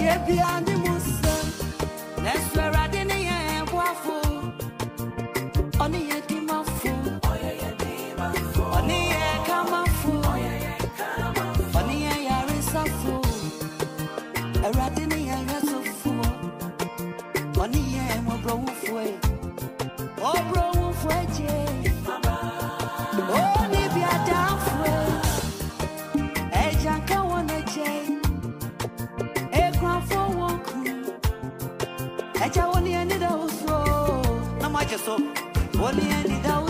beyond the Musa. That's where I didn't hear waffle. Only a demon fool. Only a come fool. Only a yarisa fool. A ratini and yaso fool. Only a mo bro fool. Oh, bro fool, Jay. Oh, maybe I down fool. A janka one a Jay. A grand for one cool. A jawani and it also. No, my just so. Only any doubt.